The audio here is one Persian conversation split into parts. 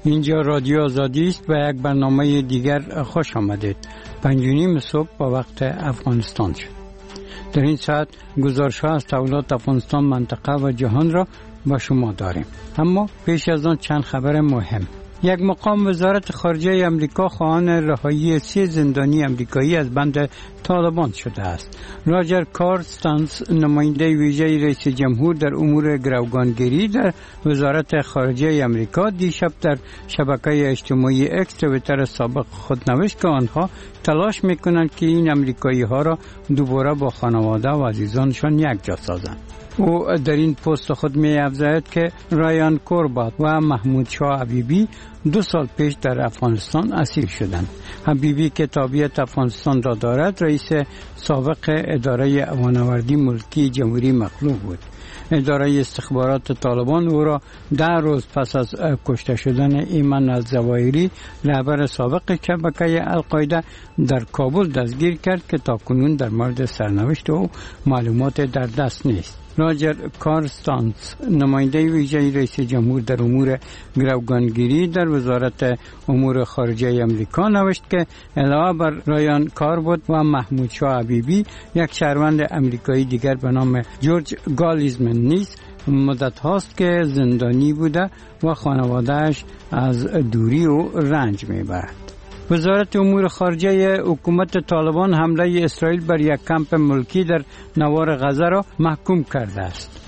اینجا رادیو آزادی است و یک برنامه دیگر خوش آمدید. 5:30 صبح با وقت افغانستان شد. در این ساعت گزارش‌ها از تحولات افغانستان، منطقه و جهان را با شما داریم. اما پیش از آن چند خبر مهم. یک مقام وزارت خارجه امریکا خواهان رهایی 3 زندانی امریکایی از بند طالبان شده است. راجر کارستانس، نماینده ویژه رئیس جمهور در امور گروگانگیری در وزارت خارجه امریکا، دیشب در شبکه اجتماعی اکس توییتر سابق خود نوشت که آنها تلاش میکنند که این امریکایی ها را دوباره با خانواده و عزیزانشان یک جا سازند. او در این پست خود می افزاید که رایان کوربات و محمود شاه حبیبی 2 سال پیش در افغانستان اسیر شدند. حبیبی که تابعیت افغانستان را دارد، رئیس سابق اداره امان‌آوری ملکی جمهوری مغلوب بود. اداره استخبارات طالبان او را 10 روز پس از کشته شدن ایمن الزواهری، رهبر سابق شبکه القاعده، در کابل دستگیر کرد که تاکنون در مورد سرنوشت او معلومات در دست نیست. راجر کارستانس، نماینده ویژه رئیس جمهور در امور گروگانگیری در وزارت امور خارجه امریکا، نوشت که علاوه بر رایان کاربوت و محمود شاه حبیبی، یک شهروند امریکایی دیگر به نام جورج گالیزمن نیز مدت هاست که زندانی بوده و خانوادهش از دوری و رنج میبرد. وزارت امور خارجه حکومت طالبان حمله اسرائیل بر یک کمپ ملکی در نوار غزه را محکوم کرده است.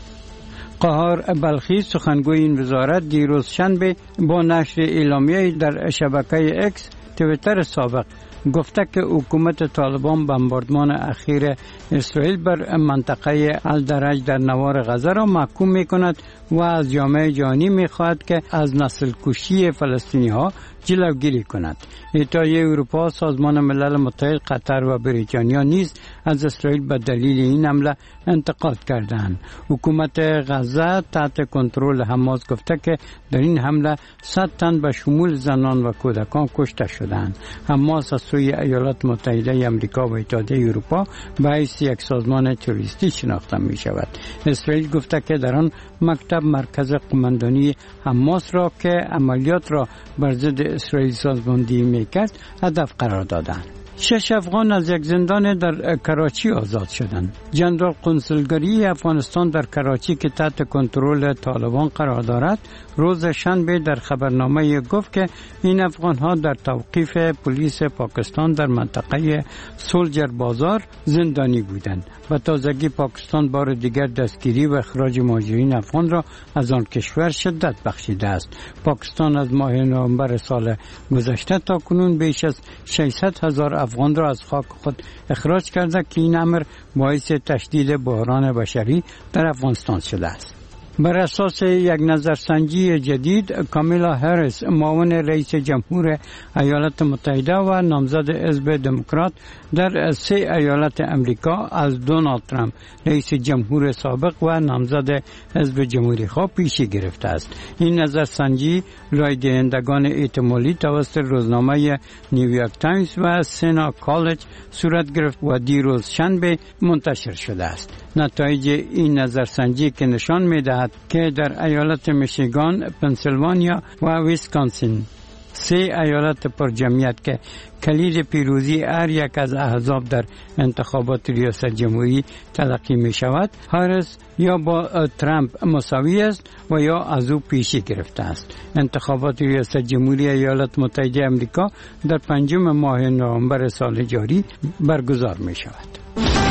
قهار بلخی، سخنگوی این وزارت، دیروز شنبه با نشر اعلامیه در شبکه اکس توییتر سابق گفته که حکومت طالبان بمباردمان اخیر اسرائیل بر منطقه الدرج در نوار غزه را محکوم می کند و از جامعه جهانی می خواهد که از نسل کشی فلسطینی ها جلوگیری کند. اتحادیه اروپا، سازمان ملل متحد، قطر و بریتانیا نیز از اسرائیل به دلیل این حمله انتقاد کردند. حکومت غزه تحت کنترل حماس گفته که در این حمله 100 تن به شمول زنان و کودکان کشته شدند. حماس از سوی ایالات متحده آمریکا و اتحادیه اروپا به حیث یک سازمان تروریستی شناخته می شود. اسرائیل گفته که در آن مکتب مرکز قماندانی حماس را که عملیات را بر ضد اسرائیل سازماندهی میکرد هدف قرار دادند. 6 افغان از یک زندان در کراچی آزاد شدند. جنرال قنصلگری افغانستان در کراچی که تحت کنترل طالبان قرار دارد، روز شنبه در خبرنامه گفت که این افغان ها در توقیف پلیس پاکستان در منطقه سولجر بازار زندانی بودند. و تازگی پاکستان بار دیگر دستگیری و اخراج مهاجرین افغان را از آن کشور شدت بخشیده است. پاکستان از ماه نوامبر سال گذشته تا کنون بیش از 600,000 افغان را از خاک خود اخراج کرده که این امر باعث تشدید بحران بشری در افغانستان شده است. بر اساس یک نظرسنجی جدید، کامیلا هریس، معاون رئیس جمهور ایالات متحده و نامزد حزب دموکرات در 3 ایالت امریکا، از دونالد ترامپ رئیس جمهور سابق و نامزد حزب جمهوری خواه پیشی گرفته است. این نظرسنجی رای دهندگان احتمالی توسط روزنامه نیویورک تایمز و سینا کالج صورت گرفت و دیروز شنبه منتشر شده است. نتایج این نظرسنجی که نشان می‌دهد که در ایالت میشیگان، پنسیلوانیا و ویسکانسین، 3 ایالت پر جمعیت که کلید پیروزی هر یک از احزاب در انتخابات ریاست جمهوری تلقی می شود، هریس یا با ترامپ مساوی است و یا از او پیشی گرفته است. انتخابات ریاست جمهوری ایالات متحده آمریکا در 5 ماه نوامبر سال جاری برگزار می شود.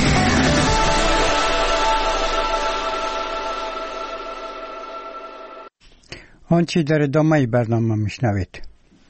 آنچه در ادامه برنامه میشنوید.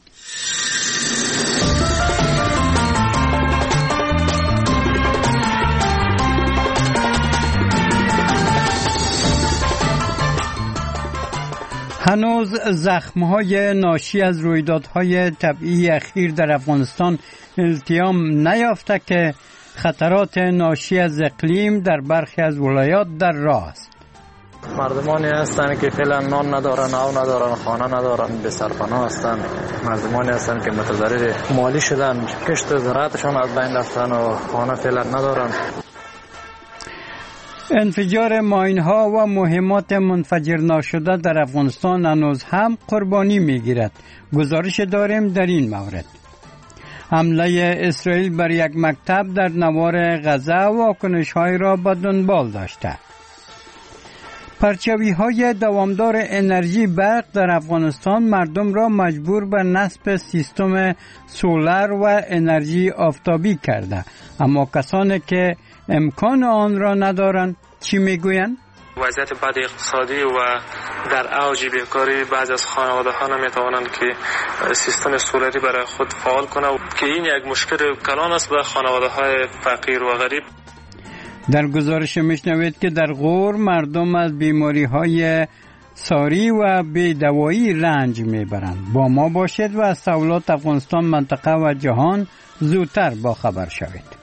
هنوز زخم‌های ناشی از رویدادهای طبیعی اخیر در افغانستان التیام نیافته که خطرات ناشی از اقلیم در برخی از ولایات در راه است. مردمانی هستند که فعلا نان ندارن، آب ندارن، خانه ندارن، به سرپناه هستند. مردمانی هستند که متضرر مالی شدن، کشت زراعتشان از بین رفتن و خانه فعلا ندارن. انفجار ماین‌ها و مهمات منفجر ناشده در افغانستان هنوز هم قربانی می‌گیرد. گزارش داریم در این مورد. حمله اسرائیل بر یک مکتب در نوار غزه واکنش‌های را به دنبال داشته. پرچاوی‌های دوامدار انرژی برق در افغانستان مردم را مجبور به نصب سیستم سولر و انرژی آفتابی کرده، اما کسانی که امکان آن را ندارند چی میگویند؟ وضعیت بد اقتصادی و در اوج بیکاری بعضی از خانواده‌ها نمیتوانند که سیستم سولری برای خود فعال کنند که این یک مشکل کلان است به خانواده‌های فقیر و غریب. در گزارش میشنوید که در غور مردم از بیماری‌های ساری و بی‌دوایی رنج میبرند. با ما باشید و از تحولات افغانستان، منطقه و جهان زودتر باخبر شوید.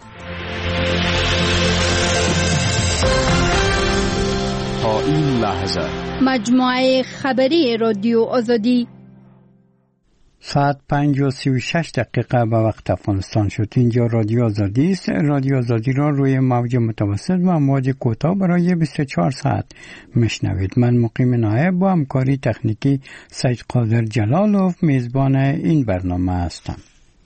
تا این لحظه مجموعه خبری رادیو آزادی ساعت 5:36 به وقت افغانستان شد. اینجا رادیو آزادی است. رادیو آزادی را روی موج متوسط و موج کوتاه برای 24 ساعت میشنوید. من مقیم نایب با همکاری تکنیکی سید قادر جلالوف میزبان این برنامه هستم.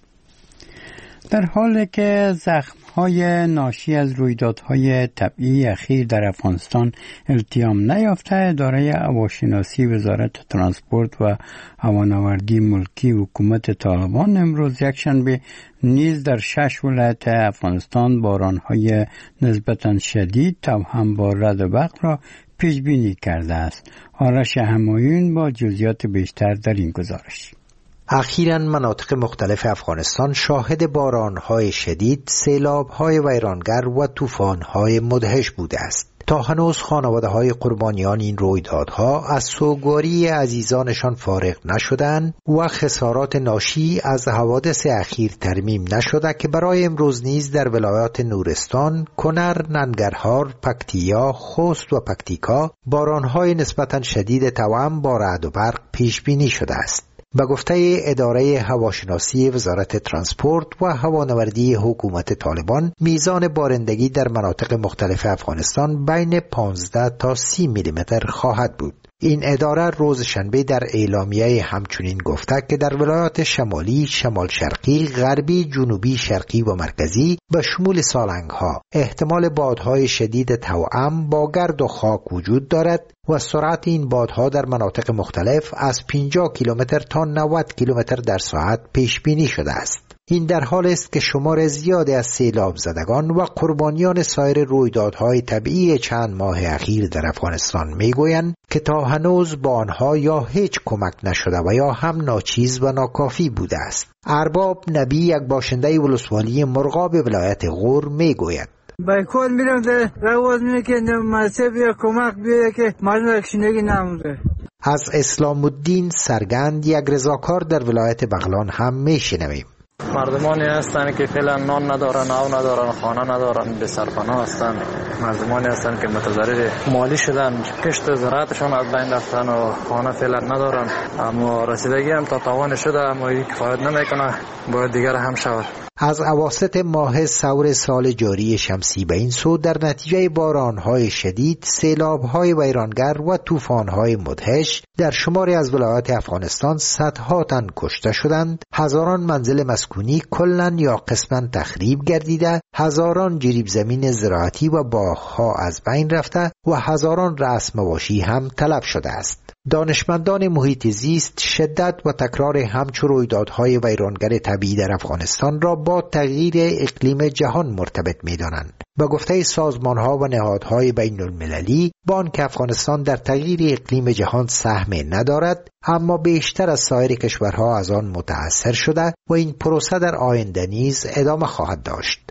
در حالی که زخم‌های ناشی از رویدادهای طبیعی اخیر در افغانستان التیام نیافته، اداره هواشناسی وزارت ترانسپورت و هوانوردی ملکی حکومت طالبان امروز یکشنبه نیز در 6 ولایت افغانستان باران‌های نسبتاً شدید توأم با رعد و برق را پیش بینی کرده است. آرش همایون با جزئیات بیشتر در این گزارش. اخیراً مناطق مختلف افغانستان شاهد باران‌های شدید، سیلاب‌های ویرانگر و طوفان‌های مدهش بوده است. تا هنوز خانواده‌های قربانیان این رویدادها از سوگواری عزیزانشان فارغ نشدند و خسارات ناشی از حوادث اخیر ترمیم نشده که برای امروز نیز در ولایات نورستان، کنر، ننگرهار، پکتیا، خوست و پکتیکا باران‌های نسبتاً شدید توأم با رعد و برق پیش بینی شده است. به گفته اداره هواشناسی وزارت ترانسپورت و هوانوردی حکومت طالبان، میزان بارندگی در مناطق مختلف افغانستان بین 15 تا 30 میلیمتر خواهد بود. این اداره روز شنبه در اعلامیه همچنین گفته که در ولایات شمالی، شمال شرقی، غربی، جنوبی شرقی و مرکزی به شمول سالنگ‌ها احتمال بادهای شدید توأم با گرد و خاک وجود دارد و سرعت این بادها در مناطق مختلف از 50 کیلومتر تا 90 کیلومتر در ساعت پیش بینی شده است. این در حال است که شمار زیادی از سیلاب زدگان و قربانیان سایر رویدادهای طبیعی چند ماه اخیر در افغانستان میگویند که تا هنوز با آنها یا هیچ کمک نشده و یا هم ناچیز و ناکافی بوده است. ارباب نبی، یک باشنده ولسوالی مرغاب ولایت غور میگوید: بایکوت میرم در رواز میره که مسئله بیا کمک بیا که مردم اکشنگی نمونده. از اسلام الدین سرگند، یک رضاکار در ولایت بغلان هم میشنویم. مردمانی هستند که فعلا نان ندارن، آب ندارن، خانه ندارن، به سرپناه هستند. مردمانی هستند که متضرر مالی شدن، کشت زراعتشون از بین رفتن و خانه فعلا ندارن. اما رسیدگی هم تا توان شده، اما این کفایت نمیکنه، باید دیگر هم شود. از اواسط ماه ثور سال جاری شمسی به این سو در نتیجه باران‌های شدید، سیلاب‌های ویرانگر و طوفان‌های مدهش در شماری از ولایات افغانستان صدها تن کشته شدند، هزاران منزل مسکونی کلاً یا قسماً تخریب گردیده، هزاران جریب زمین زراعتی و باغ‌ها از بین رفته و هزاران رأس مواشی هم تلف شده است. دانشمندان محیط زیست شدت و تکرار همچو رویدادهای ویرانگر طبیعی در افغانستان را با تغییر اقلیم جهان مرتبط می‌دانند. به گفته سازمان‌ها و نهادهای بین المللی، با آنکه افغانستان در تغییر اقلیم جهان سهم ندارد، اما بیشتر از سایر کشورها از آن متأثر شده و این پروسه در آینده نیز ادامه خواهد داشت.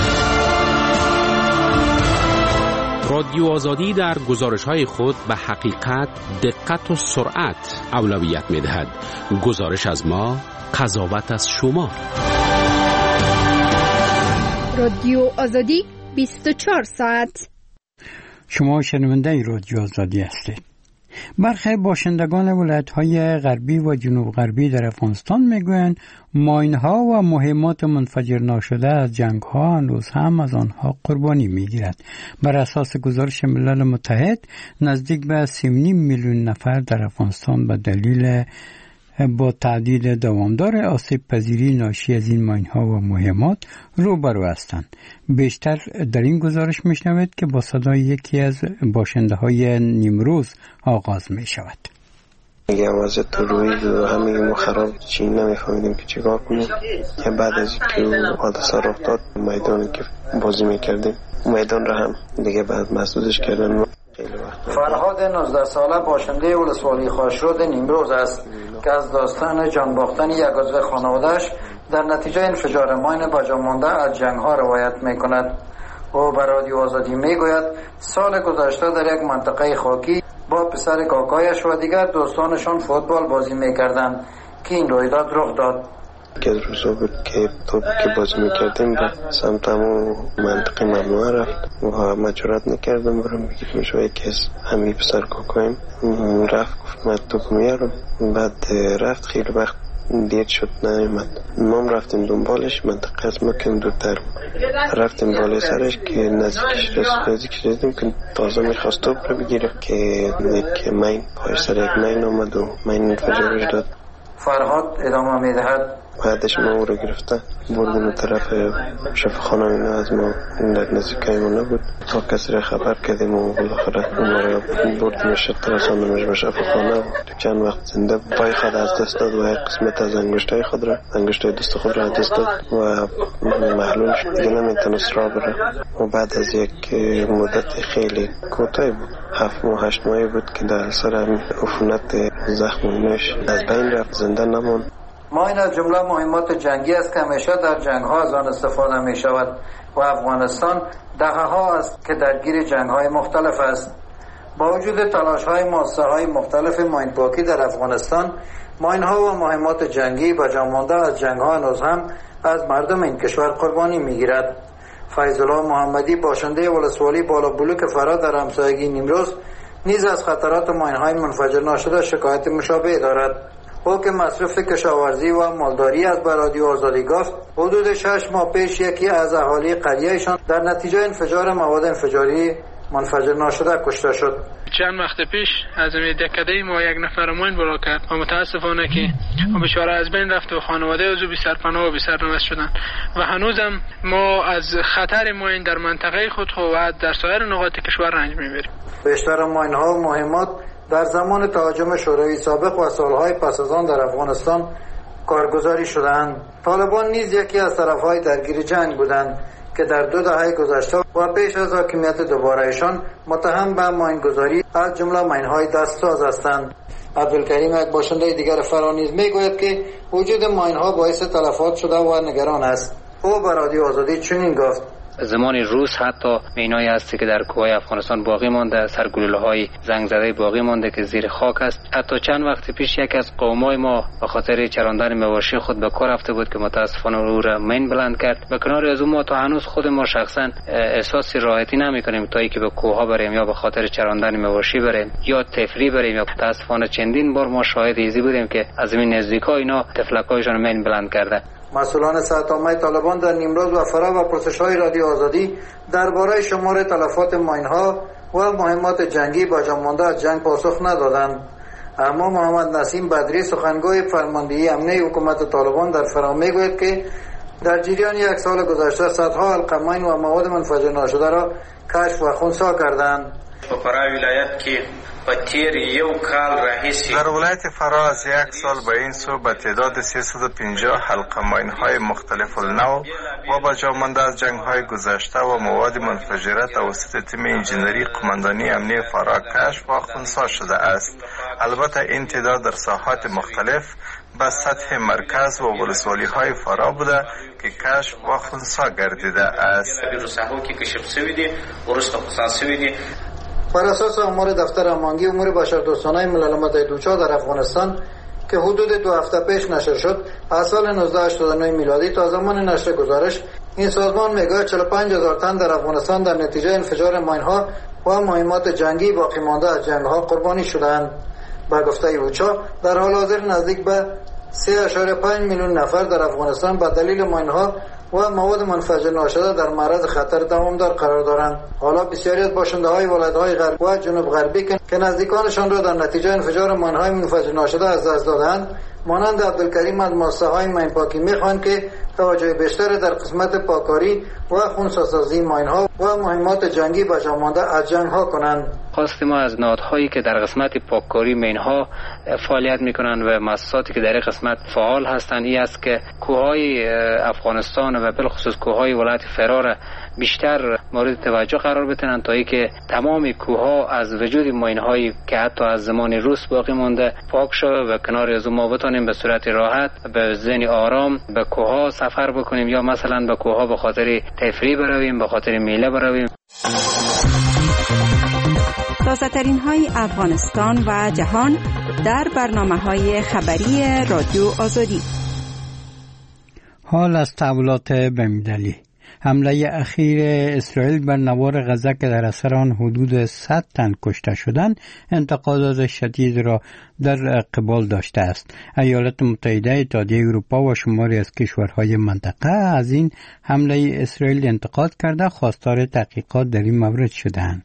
رادیو آزادی در گزارش‌های خود به حقیقت، دقت و سرعت اولویت می‌دهد. گزارش از ما، قضاوت از شما. رادیو آزادی 24 ساعت. شما شنونده رادیو آزادی هستید. برخی باشندگان ولایت‌های غربی و جنوب غربی در افغانستان میگویند ماین‌ها و مهمات منفجر ناشده از جنگ‌ها هنوز هم از آنها قربانی می‌گیرد. بر اساس گزارش ملل متحد نزدیک به 3.5 میلیون نفر در افغانستان به دلیل با تعدیل دوامدار آسیب پذیری ناشی از این ماین‌ها و مهمات روبرو هستند. بیشتر در این گزارش میشنوید که با صدای یکی از باشنده‌های نیمروز آغاز می شود. میگم وضعیت روی و همه ما خراب چی نمیفهمیدیم که چیکار کنیم. که بعد از اینکه حادثه رخ داد میدانی که بازی میکردیم میدان را هم دیگه بعد مسدودش کردن. فرهاد 19 ساله باشنده ولسوالی خاشرود نیمروز است که از داستان جان باختن یک عضو خانواده‌اش در نتیجه انفجار ماین باجا مانده از جنگ‌ها روایت می‌کند. او به رادیو آزادی می‌گوید سال گذشته در یک منطقه خاکی با پسر کاکایش و دیگر دوستانشان فوتبال بازی می‌کردند که این رویداد رخ داد. که روزا بود که توپ که بازی میکردیم به سمت همون منطقه ممنوع رفت و مجرد نکردم برم بگیرم شوی که همین پسر کاکایم رفت گفت من توپ میارم. بعد رفت خیلی وقت دیر شد نیامد. ما رفتیم دنبالش منطقه از ما کم دورتر رفتیم بالای سرش که نزدیکش رسیدیم که تازه میخواست توپ رو بگیره که یک مین پای سر یک مین آمد و مین انفجارش داد. فرهاد ادامه میدهد بعدش ما او رو گرفته بردیم طرف شفاخانه. اینا از ما در نزدیکای ما نبود تا کسی را خبر کردیم و بالاخره اون رو بردیمش رساندیمش به شفاخانه و چند وقت زنده پای خود از دست داد و یک قسمت از انگشتای دست خود را از دست داد و محلول شد دیگه نمیتونست راه بره. و بعد از یک مدت خیلی کوتاهی بود 7 ماه 8 ماهی بود که در سر عفونت زخمش از بین رفت زنده نماند. ماین از جمله مهمات جنگی است که همیشه در جنگ‌ها از آن استفاده می شود و افغانستان دهه‌ها است که درگیر جنگ‌های مختلف است. با وجود تلاش‌های مؤسسه‌های مختلف ماین پاکی در افغانستان، ماین‌ها و مهمات جنگی با جان مانده از جنگ‌ها هنوز هم از مردم این کشور قربانی می‌گیرد. فیض الله محمدی باشنده ولسوالی بالا بلوک فرا در همسایگی نیمروز نیز از خطرات ماین‌های منفجر ناشده شکایت مشابه دارد. او که مصرف کشاورزی و مالداری از به رادیو آزادی گفت حدود 6 ماه پیش یکی از اهالی قریهشان در نتیجه انفجار مواد انفجاری منفجر ناشده کشته شد. چند وقت پیش از دکده ما یک نفر ماین بلا کرد و متاسفانه که بیچاره از بین رفت و خانواده از او بی سرپناه و بی سرنوشت شدند و هنوزم ما از خطر ماین در منطقه خود و در سایر نقاط کشور رنج میبریم. بیشتر ماین ها و مهمات در زمان تهاجم شوروی سابق و سالهای پس از آن در افغانستان کارگزاری شدند. طالبان نیز یکی از طرفهای درگیر جنگ بودند که در 2 دهه گذشته و پیش از حاکمیت دوبارهشان متهم به ماینگذاری از جمله ماین‌های دستساز هستند. عبدالکریم یک باشنده دیگر فرا نیز میگوید که وجود ماین‌ها باعث تلفات شده و نگران است. او به رادیو آزادی چنین گفت: زمان روز حتی مینایی هستی که در کوههای افغانستان باقی مانده، سرگلوله‌های زنگ زده باقی مانده که زیر خاک است. حتی چند وقت پیش یک از قومای ما به خاطر چراندن مواشی خود به کار رفته بود که متاسفانه او را مین بلند کرد. به کنار از اون ما تا هنوز خود ما شخصا احساس راحتی نمی‌کنیم تا اینکه به کوهها بریم یا به خاطر چراندن مواشی بریم یا تفریح بریم. یا متاسفانه چندین بار ما شاهد ایزی بودیم که از این نزدیکا اینا تفلکایشان مین بلند کرده. مسئولان صحت‌آمای طالبان در نیمروز و فرا و پرسش‌های رادیو آزادی درباره شمار تلفات ماین‌ها و مهمات جنگی با جان مانده از جنگ پاسخ ندادند. اما محمد نسیم بدری سخنگوی فرماندهی امنیه حکومت طالبان در فرا میگوید که در جریان 1 سال گذشته صدها حلقه ماین و مواد منفجر ناشده را کشف و خنثی کردند. فرا ولایت که در ولایت فرا از 1 سال به این سو به تعداد 350 حلقه ماین‌های مختلف النوع و با جا مانده از جنگ‌های گذشته و مواد منفجره توسط تیم انجینری قماندانی امنیه فرا کشف و خنثی شده است. البته این تعداد در ساحات مختلف به سطح مرکز و ولسوالی‌های فرا بوده که کشف و خنثی گردیده است. بر اساس آمار دفتر امانگی امور بشردوستانه ملل متحد اوچا در افغانستان که حدود 2 هفته پیش نشر شد، از سال 1989 میلادی تا زمان نشر گزارش این سازمان میگوید 45,000 تن در افغانستان در نتیجه انفجار ماین‌ها و مهمات جنگی باقی مانده از جنگ‌ها قربانی شدند. با گفته اوچا در حال حاضر نزدیک به 3.5 میلیون نفر در افغانستان به دلیل ماین‌ها و مواد منفجر ناشده در معرض خطر دوامدار قرار دارند. حالا بسیاری از باشنده‌های ولایت‌های غرب و جنوب غربی که نزدیکانشان را در نتیجه انفجار ماین‌های منفجر ناشده از دست دادند، مانند عبدالکریم از مؤسسه‌های ماین‌پاکی می‌خواهند که توجه بیشتر در قسمت پاکاری و خنثی‌سازی ماین‌ها و مهمات جنگی به جا مانده از جنگ‌ها کنند. خواست ما از نهادهایی که در قسمت پاککاری ماین‌ها فعالیت می‌کنند و مؤسساتی که در این قسمت فعال هستند این است که کوههای افغانستان و بالخصوص کوههای ولایت فرار بیشتر مورد توجه قرار بتنند تا اینکه تمام کوهها از وجود ماین‌هایی که حتی از زمان روس باقی مانده پاک شود و کنار از ما بتونیم به صورت راحت به ذهن آرام به کوهها سفر بکنیم یا مثلا به کوهها به خاطر تفریح برویم، به خاطر میله برویم. تازه‌ترین های افغانستان و جهان در برنامه‌های خبری رادیو آزادی. حال از تحولات بین‌المللی. حمله اخیر اسرائیل بر نوار غزه که در اثر آن حدود 100 تن کشته شدند انتقادات شدید را در قبال داشته است. ایالات متحده، اتحادیه اروپا و شماری از کشورهای منطقه از این حمله اسرائیل انتقاد کرده خواستار تحقیقات در این مورد شدند.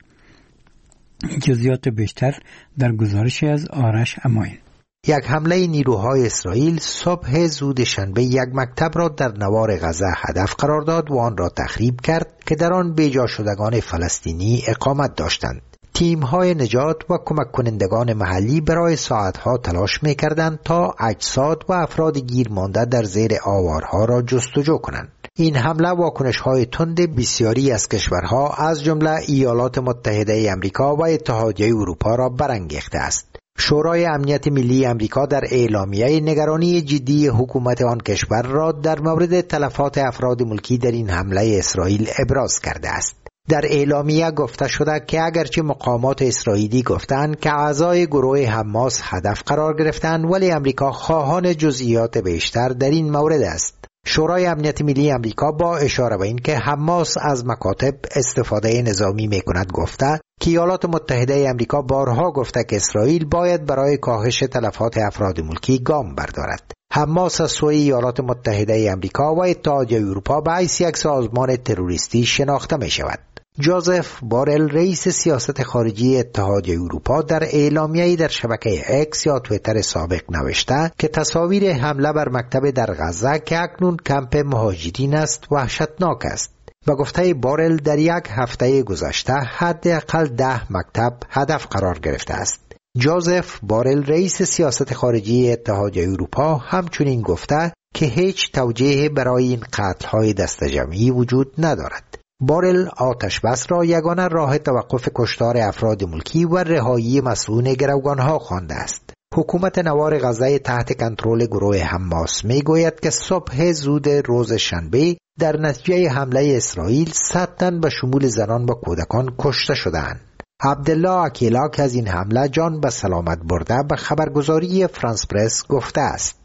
جزئیات بیشتر در گزارشی از آرش اماین. یک حمله نیروهای اسرائیل صبح زود شنبه یک مکتب را در نوار غزه هدف قرار داد و آن را تخریب کرد که در آن بیجا شدگان فلسطینی اقامت داشتند. تیم‌های نجات و کمک کنندگان محلی برای ساعتها تلاش می‌کردند تا اجساد و افراد گیر مانده در زیر آوارها را جستجو کنند. این حمله واکنش‌های تند بسیاری از کشورها از جمله ایالات متحده آمریکا و اتحادیه اروپا را برانگیخته است. شورای امنیت ملی آمریکا در اعلامیه نگرانی جدی حکومت آن کشور را در مورد تلفات افراد ملکی در این حمله اسرائیل ابراز کرده است. در اعلامیه گفته شده که اگرچه مقامات اسرائیلی گفتند که اعضای گروه حماس هدف قرار گرفتند، ولی آمریکا خواهان جزئیات بیشتر در این مورد است. شورای امنیت ملی آمریکا با اشاره به این که حماس از مکاتب استفاده نظامی میکند گفته که ایالات متحده آمریکا بارها گفته که اسرائیل باید برای کاهش تلفات افراد ملکی گام بردارد. حماس از سوی ایالات متحده آمریکا و اتحادیه اروپا به حیث یک سازمان تروریستی شناخته می شود. جوزف بارل رئیس سیاست خارجی اتحادیه اروپا در اعلامیه‌ای در شبکه اکس یا توییتر سابق نوشته که تصاویر حمله بر مکتب در غزه که اکنون کمپ مهاجرین است وحشتناک است و گفته بارل در یک هفته گذشته حداقل 10 مکتب هدف قرار گرفته است. جوزف بارل رئیس سیاست خارجی اتحادیه اروپا همچنین گفته که هیچ توجیه برای این قتل‌های دست جمعی وجود ندارد. بارل آتش بس را یگانه راه توقف کشتار افراد ملکی و رهایی مسئولان گروگانها خوانده است. حکومت نوار غزه تحت کنترل گروه حماس میگوید که صبح زود روز شنبه در نتیجه حمله اسرائیل 100 تن به شمول زنان و کودکان کشته شدند. عبدالله اکیلا که از این حمله جان به سلامت برده به خبرگزاری فرانس پرس گفته است: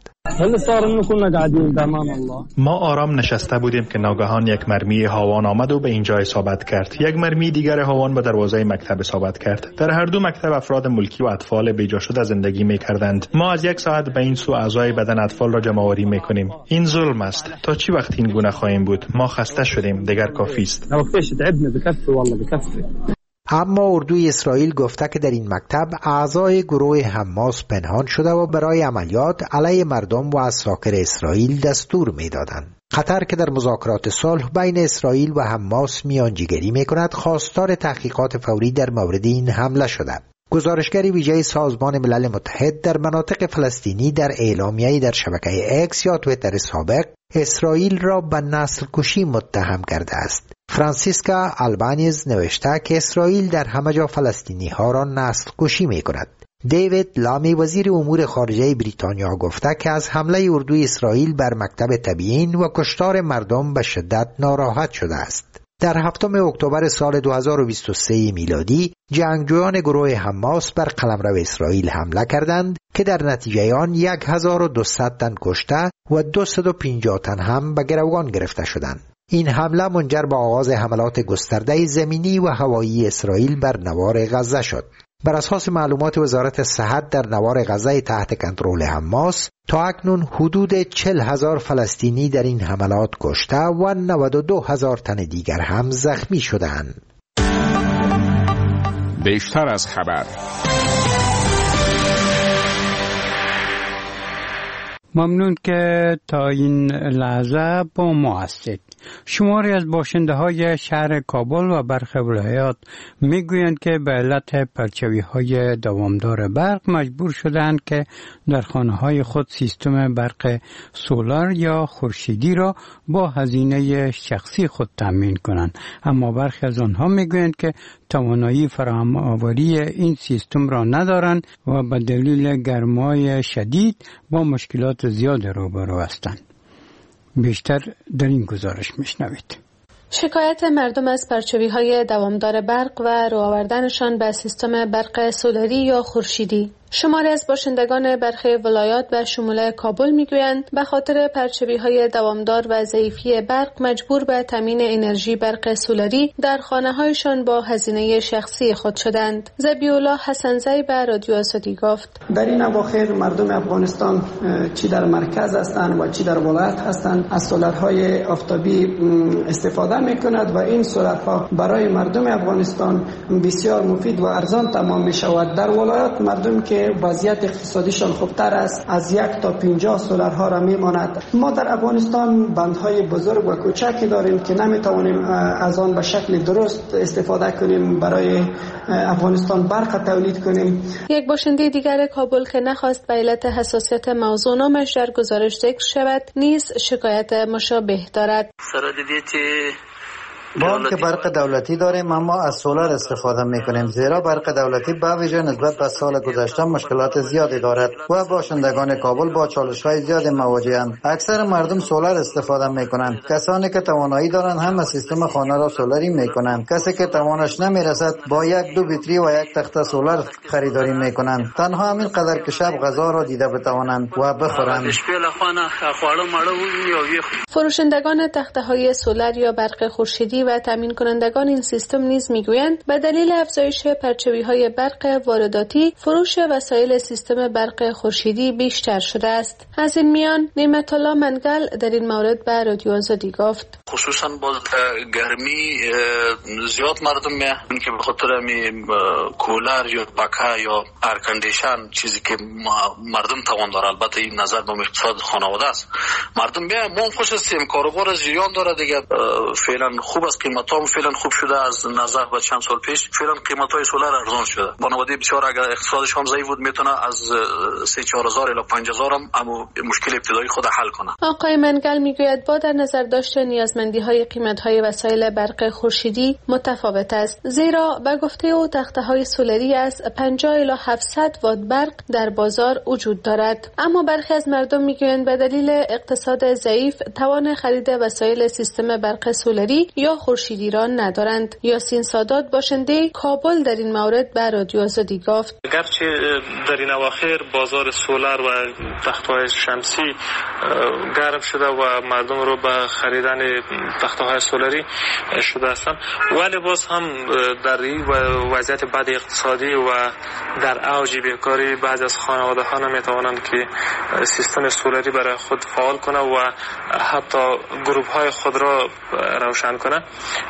ما آرام نشسته بودیم که ناگهان یک مرمی هاوان آمد و به اینجا اصابت کرد. یک مرمی دیگر هاوان به دروازه مکتب اصابت کرد. در هر دو مکتب افراد ملکی و اطفال بیجا شده زندگی می کردند. ما از یک ساعت به این سو اعضای بدن اطفال را جمع آوری می کنیم. این ظلم است. تا چی وقت این گونه خواهیم بود؟ ما خسته شدیم. دیگر کافی است. اما اردوی اسرائیل گفته که در این مکتب اعضای گروه حماس پنهان شده و برای عملیات علیه مردم و عساکر اسرائیل دستور می‌دادند. قطر که در مذاکرات صلح بین اسرائیل و حماس میانجیگری می‌کند، خواستار تحقیقات فوری در مورد این حمله شده. گزارشگر ویژه سازمان ملل متحد در مناطق فلسطینی در اعلامیه‌ای در شبکه اکس یا توییتر سابق اسرائیل را به نسل کشی متهم کرده است. فرانسیسکا آلبانیز نوشته که اسرائیل در همه جا فلسطینی ها را نسل کشی می کند. دیوید لامی وزیر امور خارجه بریتانیا گفته که از حمله اردوی اسرائیل بر مکتب تبیین و کشتار مردم به شدت ناراحت شده است. در 7 اکتبر سال 2023 میلادی جنگجویان گروه حماس بر قلمرو اسرائیل حمله کردند که در نتیجه آن 1200 تن کشته و 250 تن هم به گروگان گرفته شدند. این حمله منجر به آغاز حملات گسترده زمینی و هوایی اسرائیل بر نوار غزه شد. بر اساس معلومات وزارت صحت در نوار غزه تحت کنترل حماس تا اکنون حدود 40,000 فلسطینی در این حملات کشته و 92,000 تن دیگر هم زخمی شدند. بیشتر از خبر. ممنون که تا این لحظه با ما هستید. شماری از باشنده های شهر کابل و برخی ولایات میگویند که به علت پرچوی های دوامدار برق مجبور شدند که در خانه های خود سیستم برق سولار یا خورشیدی را با هزینه شخصی خود تامین کنند، اما برخی از آنها میگویند که توانایی فراهم آوری این سیستم را ندارند و به دلیل گرمای شدید با مشکلات زیاد روبرو هستند. بیشتر در این گزارش میشنوید. شکایت مردم از پرچوی‌های دوامدار برق و رو آوردنشان به سیستم برق سولاری یا خورشیدی. شماری از باشندگان برخی ولایات به شمول کابل میگویند به خاطر پرچوی‌های دوامدار و ضعیفی برق مجبور به تامین انرژی برق سولاری در خانه‌هایشان با هزینه شخصی خود شدند. ذبیح‌الله حسن‌زی به رادیو آزادی گفت: در این اواخر مردم افغانستان چی در مرکز هستند و چی در ولایت هستند از سولارهای آفتابی استفاده می‌کنند و این سولارها برای مردم افغانستان بسیار مفید و ارزان تمام می‌شود. در ولایت مردم که وضعیت اقتصادیشان خوبتر است از 1 تا 50 سولارها را میماند. ما در افغانستان بندهای بزرگ و کوچکی داریم که نمیتوانیم از آن به شکل درست استفاده کنیم برای افغانستان برق تولید کنیم. یک باشنده دیگر کابل که نخواست به علت حساسیت موضوع نامش در گزارش ذکر شود نیز شکایت مشابه دارد. ما که برق دولتی داریم اما از سولار استفاده میکنیم، زیرا برق دولتی به ویژه نسبت به سال گذشته مشکلات زیادی دارد و باشندگان کابل با چالش‌های زیادی مواجه‌اند. اکثر مردم سولار استفاده میکنند. کسانی که توانایی دارند هم از سیستم خانه را سولاری میکنند. کسی که توانش نمیرسد با 1-2 بطری و 1 تخته سولار خریداری میکنند. تنها همین قدر که شب غذا را دیده بتوانند و بخورند. فروشندگان تخته‌های سولار یا برق خورشیدی و تامین کنندگان این سیستم نیز میگویند به دلیل افزایش پرچوی‌های برق وارداتی فروش وسایل سیستم برق خورشیدی بیشتر شده است. از این میان نعمت الله منگل در این مورد به رادیو آزادی گفت: خصوصا با گرمی زیاد مردم میان که به خاطر کولر یا پکه یا ایر کندیشن چیزی که مردم توان داره، البته این نظر به اقتصاد خانواده است، مردم میان ما خوش هستیم، کاروبار زیاد داره دیگه. فعلا خوب است، قیمتام فعلا خوب شده از نظر به چند سال پیش. فعلا قیمتای سولار ارزان شده. بنابراین بسیار اگر اقتصادش هم ضعیف بود میتونه از 3-4 الی 5,000 هم اما مشکل ابتدایی خود حل کنه. آقای منگل میگوید با در نظر داشتن نیازمندی‌های قیمت‌های وسایل برق خورشیدی متفاوت است، زیرا به گفته او تخته‌های سولاری از 50 الی 700 وات برق در بازار وجود دارد، اما برخی از مردم میگویند به دلیل اقتصاد ضعیف توان خرید وسایل سیستم برق سولاری یا خورشیدی را ندارند. یاسین سادات باشنده کابل در این مورد به رادیو آزادی گفت: گرچه در این اواخر بازار سولار و تخته‌های شمسی گرم شده و مردم رو به خریدن تخته‌های سولاری شده هستند، ولی باز هم در این وضعیت بد اقتصادی و در اوج بیکاری بعضی از خانواده‌ها نمی‌توانند که سیستم سولاری برای خود فعال کنه و حتی گروه‌های خود را روشن کنه،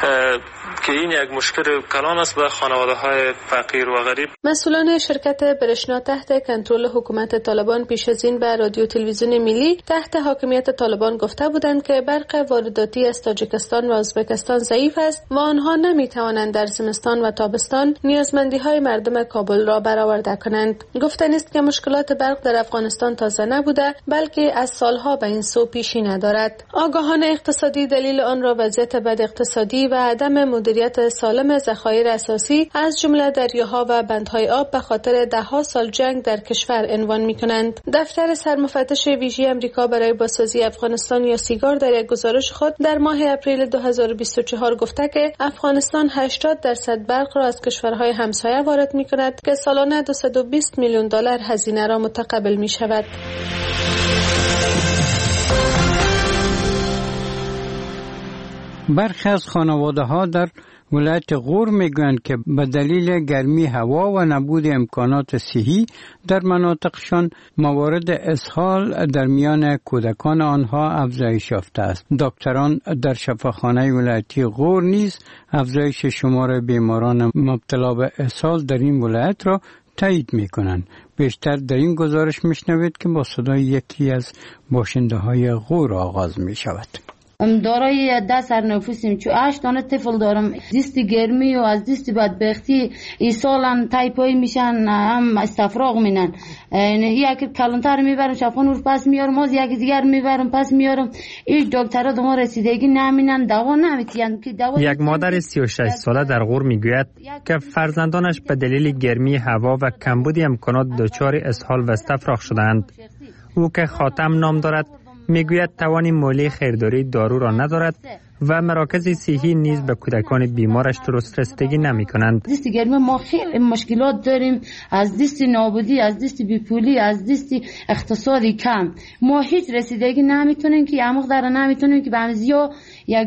که این یک مشکل کلان است به خانواده‌های فقیر و غریب. مسئولان شرکت برشنا تحت کنترل حکومت طالبان پیش از این به رادیو تلویزیون ملی تحت حاکمیت طالبان گفته بودند که برق وارداتی از تاجیکستان و ازبکستان ضعیف است و آنها نمی‌توانند در زمستان و تابستان نیازمندی‌های مردم کابل را برآورده کنند. گفتن است که مشکلات برق در افغانستان تازه نبوده، بلکه از سالها به این سو پیشی ندارد. آگاهان اقتصادی دلیل آن را وضعیت بد اقتصادی و عدم مدیریت سالم ذخایر اساسی از جمله دریاها و بندهای آب به خاطر ده‌ها سال جنگ در کشور عنوان می‌کنند. دفتر سرمفتش ویژه آمریکا برای بازسازی افغانستان یا سیگار در یک گزارش خود در ماه اپریل 2024 گفته که افغانستان 80% برق را از کشورهای همسایه وارد می‌کند که سالانه $220 میلیون هزینه را متقبل می‌شود. برخی از خانواده ها در ولایت غور میگویند که به دلیل گرمی هوا و نبود امکانات صحی در مناطقشان موارد اسهال در میان کودکان آنها افزایش یافته است. دکتران در شفاخانه ولایتی غور نیز افزایش شمار بیماران مبتلا به اسهال در این ولایت را تایید میکنند. بیشتر در این گزارش میشنوید که با صدای یکی از باشنده های غور آغاز می شود. دارای 10 سرنوفسیم، 8 دانه طفل دارم. دیست گرمی و از دیست بدبختی ای سالن تایپایی میشن، هم استفراغ مینن. یکی کلانتر میبرم شفان رو پس میارم، از یکی دیگر میبرم پس میارم. هیچ دکترها دو ما رسیدگی نمینن، دوا نمیتین که دوا. یک مادر 36 ساله در غور میگوید که فرزندانش به دلیل گرمی هوا و کمبود امکانات دچار اسهال و استفراغ شدند. او که خاتم نام دارد میگوید توان مالی خیرداری دارو را ندارد و مراکز صحی نیز به کودکان بیمارش درست رسیدگی نمی کنند. دیست گرمی ما خیلی مشکلات داریم، از دیست نابودی، از دیست بیپولی، از دیست اقتصادی کم. ما هیچ رسیدگی نمیتونیم که عمق در نمیتونیم که بنزیا یک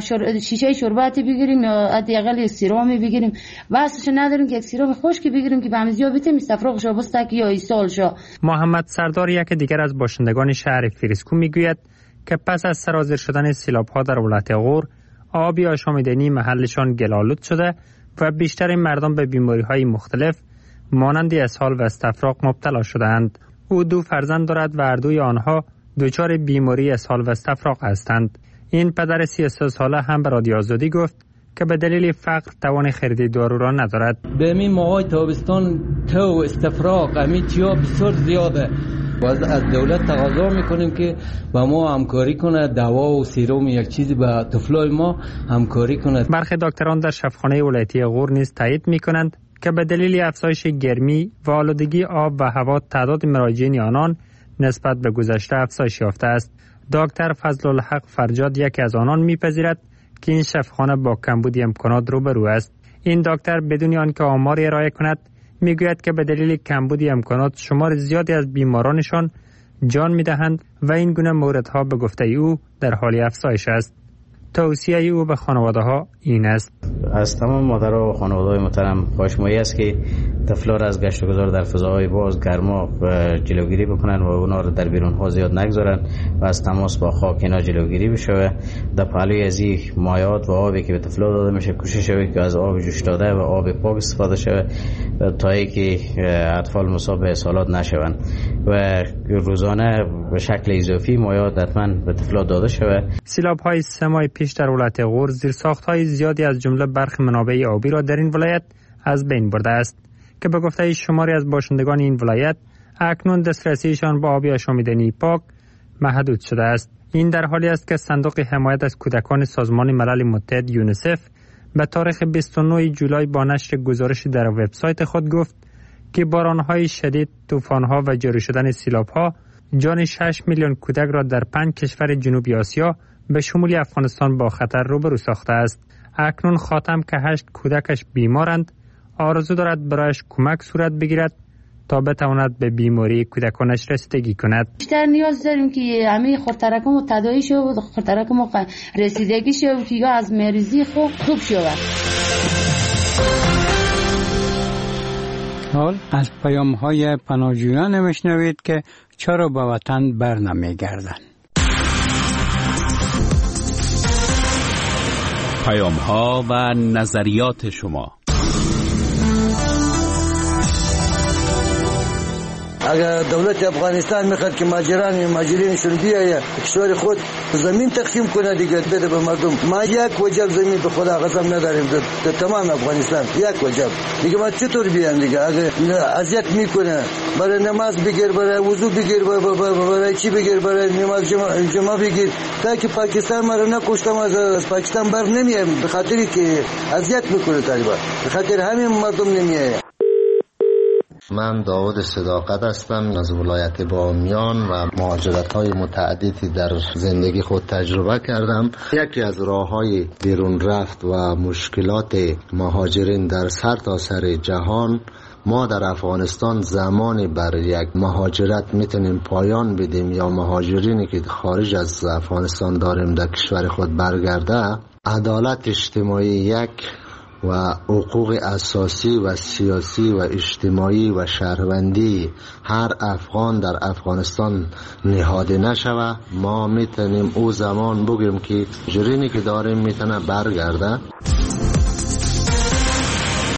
شیشه شربتی بگیریم یا حداقل سیرامی بگیریم. واسش نداریم که یک سیرام خشکی بگیریم که بنزیا بتیم استفراغ شو بستک یا ایسال شو. محمد سردار یک دیگر از باشندگان شهر فریسکو میگوید که پس از سرازیر شدن سیلاب‌ها در ولایت غور، آبی آشامیدنی محلشان گل‌آلود شده و بیشتر مردم به بیماری‌های مختلف مانند اسهال و استفراغ مبتلا شدند. او 2 فرزند دارد و هر دوی آنها دچار بیماری اسهال و استفراغ هستند. این پدر 33 ساله هم به رادیو آزادی گفت که به دلیل فقر توان خرید دارو را ندارد. به می ماهای تابستان تو استفراغ امیتیا بسیار زیاده. باز از دولت تقاضا میکنیم که با ما همکاری کنه، دوا و سیروم یک چیزی به طفلای ما همکاری کنه. برخی دکتران در شفاخانه ولایتی غور نیز تایید میکنند که به دلیل افزایش گرمی و آلودگی آب و هوا تعداد مراجعین آنان نسبت به گذشته افزایش یافته است. دکتر فضل الحق فرجاد یکی از آنان میپذیرد که این شفاخانه با کمبود امکانات روبرو است. این دکتر بدون آنکه آماری ارائه کند میگوید که به دلیل کمبود امکانات شمار زیادی از بیمارانشان جان میدهند و این گونه موردها به گفته او در حال افزایش است. توصیه او به خانواده ها این است: از تمام مادرها و خانواده‌های محترم خواهش‌مایی است که طفلا را از گشت و گذار در فضاهای باز گرما جلوگیری بکنن و اونا را در بیرون‌ها زیاد نگذارن و از تماس با خاک اینا جلوگیری بشه. در پهلوی از این مایعات و آبی که به طفلا داده میشه کوشش شود که از آب جوش داده و آب پاک استفاده شه تا اینکه اطفال مصاب به اسهالات نشوند و روزانه به شکل اضافی مایعات حتما به طفلا داده شه. سیلاب‌های 3 ماه پیش در ولایت غور زیرساخت‌های زیادی از جمله برخی منابع آبی را در این ولایت از بین برده است که به گفته شماری از باشندگان این ولایت اکنون دسترسیشان به آب آشامیدنی پاک محدود شده است. این در حالی است که صندوق حمایت از کودکان سازمان ملل متحد یونیسف به تاریخ 29 جولای با نشر گزارش در وبسایت خود گفت که باران‌های شدید، طوفان‌ها و جاری شدن سیلاب‌ها جان 6 میلیون کودک را در 5 کشور جنوبی آسیا به شمول افغانستان با خطر روبرو ساخته است. اکنون خاتم که 8 کودکش بیمارند آرزو دارد برایش کمک صورت بگیرد تا بتواند به بیماری کودکانش رسیدگی کند. بیشتر نیاز داریم که همه خورترکم و تدایی شود و خورترکم رسیدگی شود که یا از مریضی خوب شود. حال از پیام‌های پناهجویان میشنوید که چرا به وطن بر نمیگردند. پیام‌ها و نظریات شما. اگر دولت افغانستان میخواد که مهاجرینشون بیاید کشور خود زمین تقسیم کنه دیگه بده به مردم. ما یک وجب زمین به خدا قسم نداریم در تمام افغانستان، یک وجب دیگه. ما چطور بیان دیگه؟ اگر اذیت میکنه برای نماز بگیر، برای وضو بگیر، برای چی بگیر، برای نماز جمعه بگیر، تا که پاکستان ما رو نکشتم از پاکستان بر نمیایم به خاطری که اذیت میکنه طالبان، به خاطر همین مردم نمیایم. من داود صداقت هستم از ولایت بامیان و مهاجرت‌های متعددی در زندگی خود تجربه کردم. یکی از راه‌های بیرون رفت و مشکلات مهاجرین در سرتاسر جهان، ما در افغانستان زمانی بر یک مهاجرت میتونیم پایان بدیم یا مهاجرینی که خارج از افغانستان داریم در کشور خود برگرده عدالت اجتماعی یک و حقوق اساسی و سیاسی و اجتماعی و شهروندی هر افغان در افغانستان نهاده نشوه، ما میتونیم او زمان بگیم که جرینی که داریم میتونه برگرده.